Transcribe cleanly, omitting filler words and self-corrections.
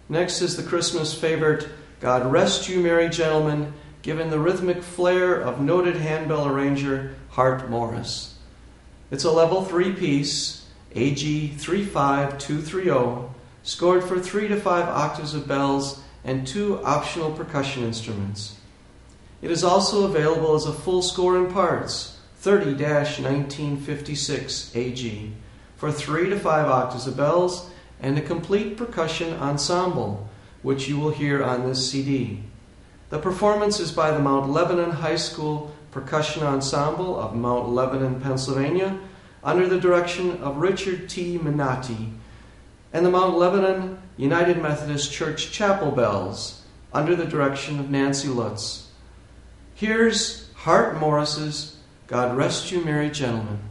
Next is the Christmas favorite, God Rest You Merry Gentlemen, given the rhythmic flair of noted handbell arranger Hart Morris. It's a level 3 piece, AG 35230, scored for 3 to 5 octaves of bells and 2 optional percussion instruments. It is also available as a full score in parts, 30-1956 AG, for 3 to 5 octaves of bells and a complete percussion ensemble, which you will hear on this CD. The performance is by the Mount Lebanon High School Percussion Ensemble of Mount Lebanon, Pennsylvania, under the direction of Richard T. Minotti, and the Mount Lebanon United Methodist Church Chapel Bells, under the direction of Nancy Lutz. Here's Hart Morris's God Rest You Merry Gentlemen.